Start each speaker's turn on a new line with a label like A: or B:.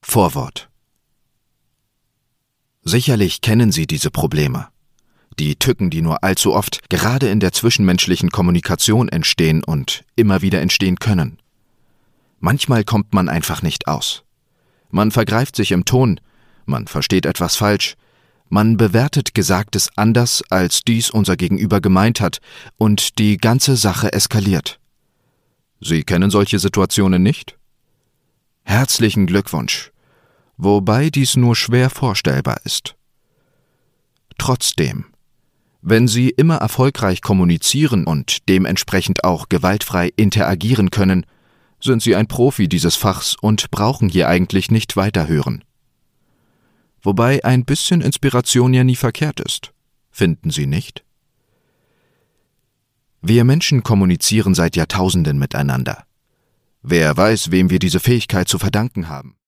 A: Vorwort. Sicherlich kennen Sie diese Probleme. Die Tücken, die nur allzu oft gerade in der zwischenmenschlichen Kommunikation entstehen und immer wieder entstehen können. Manchmal kommt man einfach nicht aus. Man vergreift sich im Ton, man versteht etwas falsch, man bewertet Gesagtes anders, als dies unser Gegenüber gemeint hat, und die ganze Sache eskaliert. Sie kennen solche Situationen nicht? Herzlichen Glückwunsch, wobei dies nur schwer vorstellbar ist. Trotzdem, wenn Sie immer erfolgreich kommunizieren und dementsprechend auch gewaltfrei interagieren können, sind Sie ein Profi dieses Fachs und brauchen hier eigentlich nicht weiterhören. Wobei ein bisschen Inspiration ja nie verkehrt ist, finden Sie nicht? Wir Menschen kommunizieren seit Jahrtausenden miteinander. Wer weiß, wem wir diese Fähigkeit zu verdanken haben.